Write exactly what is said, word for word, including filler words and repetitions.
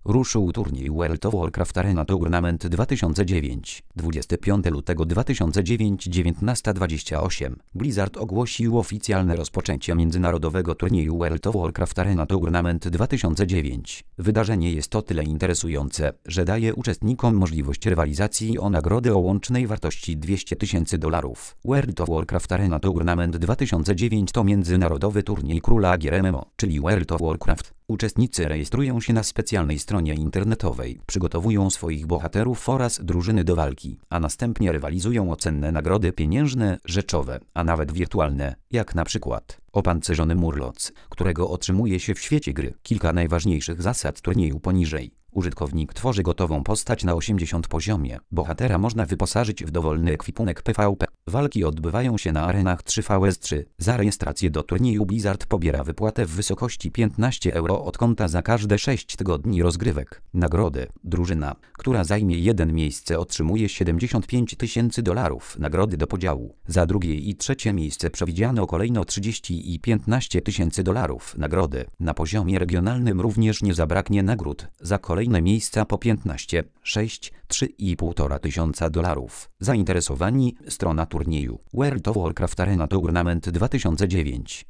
Ruszył turniej World of Warcraft Arena Tournament dwa tysiące dziewięć. dwudziestego piątego lutego dwa tysiące dziewięć, dziewiętnasta dwadzieścia osiem. Blizzard ogłosił oficjalne rozpoczęcie międzynarodowego turnieju World of Warcraft Arena Tournament dwa tysiące dziewięć. Wydarzenie jest o tyle interesujące, że daje uczestnikom możliwość rywalizacji o nagrody o łącznej wartości dwieście tysięcy dolarów. World of Warcraft Arena Tournament dwa tysiące dziewięć to międzynarodowy turniej króla gier M M O, czyli World of Warcraft. Uczestnicy rejestrują się na specjalnej stronie internetowej, przygotowują swoich bohaterów oraz drużyny do walki, a następnie rywalizują o cenne nagrody pieniężne, rzeczowe, a nawet wirtualne, jak na przykład opancerzony Murloc, którego otrzymuje się w świecie gry. Kilka najważniejszych zasad turnieju poniżej. Użytkownik tworzy gotową postać na osiemdziesiątym poziomie. Bohatera można wyposażyć w dowolny ekwipunek P V P. Walki odbywają się na arenach trzy V S trzy. Za rejestrację do turnieju Blizzard pobiera wypłatę w wysokości piętnaście euro od konta za każde sześć tygodni rozgrywek. Nagrody. Drużyna, która zajmie jeden miejsce, otrzymuje siedemdziesiąt pięć tysięcy dolarów nagrody do podziału. Za drugie i trzecie miejsce przewidziano kolejno trzydzieści i piętnaście tysięcy dolarów nagrody. Na poziomie regionalnym również nie zabraknie nagród. Za kolejne miejsca po piętnaście, sześć, trzy i półtora tysiąca dolarów. Zainteresowani? Strona turnieju World of Warcraft Arena Tournament dwa tysiące dziewięć.